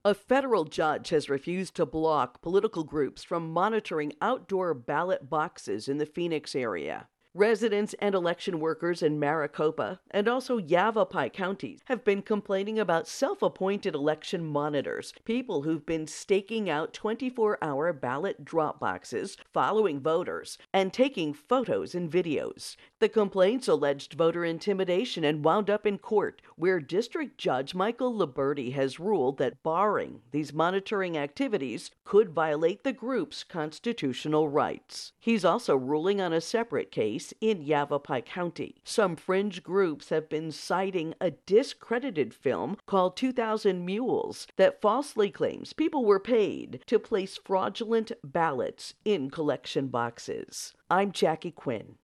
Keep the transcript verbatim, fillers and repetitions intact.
A federal judge has refused to block political groups from monitoring outdoor ballot boxes in the Phoenix area. Residents and election workers in Maricopa and also Yavapai counties have been complaining about self appointed election monitors, people who've been staking out twenty-four hour ballot drop boxes, following voters, and taking photos and videos. The complaints alleged voter intimidation and wound up in court, where District Judge Michael Liberti has ruled that barring these monitoring activities could violate the group's constitutional rights. He's also ruling on a separate case in Yavapai County. Some fringe groups have been citing a discredited film called two thousand Mules that falsely claims people were paid to place fraudulent ballots in collection boxes. I'm Jackie Quinn.